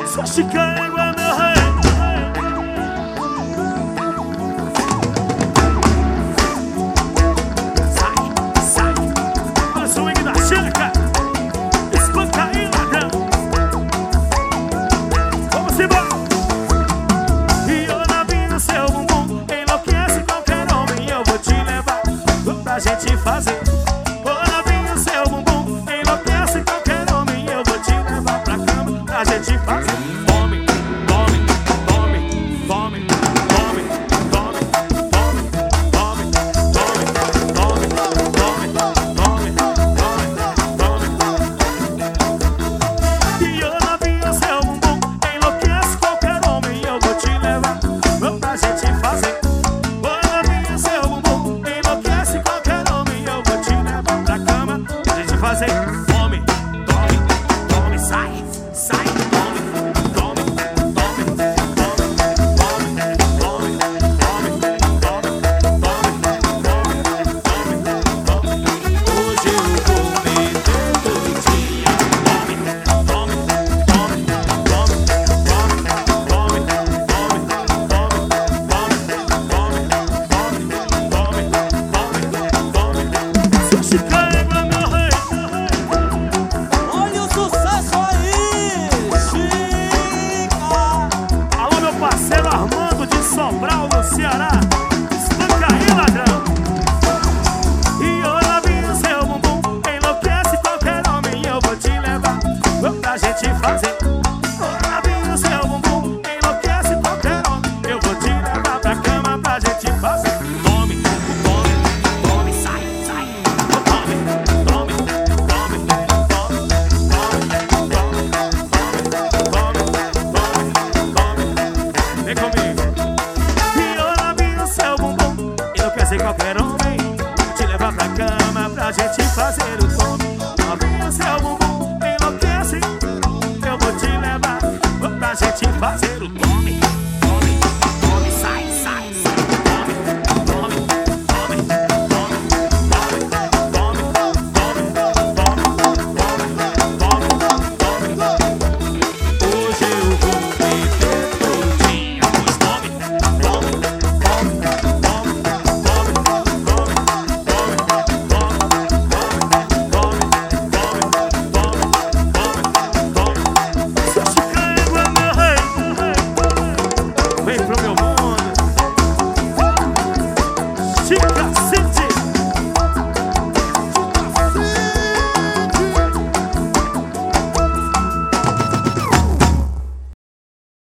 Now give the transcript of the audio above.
Sua chicana é igual meu rei. Sai, olha o swing da Chica. Espanca aí, ladrão. Vamos embora. E eu novinho, seu bumbum enlouquece qualquer homem. Eu vou te levar pra gente fazer. Ô novinho, seu bumbum enlouquece qualquer homem. Eu vou te levar pra cama pra gente fazer. Fazer fome, tome, sai, tome, hoje eu vou meter todinha. Sua chicana é igual meu rei. Parceiro Armando de Sobral, no Ceará. Espanca aí, ladrão. E eu novinho, seu bumbum enlouquece qualquer homem. Eu vou te levar pra gente fazer. Ô novinho, seu bumbum enlouquece qualquer homem. Eu vou te levar pra cama pra gente fazer. Tome, sai. Tome. Vem comigo. E eu novinho, seu bumbum enlouquece qualquer homem. Vou te levar pra cama pra gente fazer o tome. Novinho, seu bumbum enlouquece. Eu vou te levar pra gente fazer.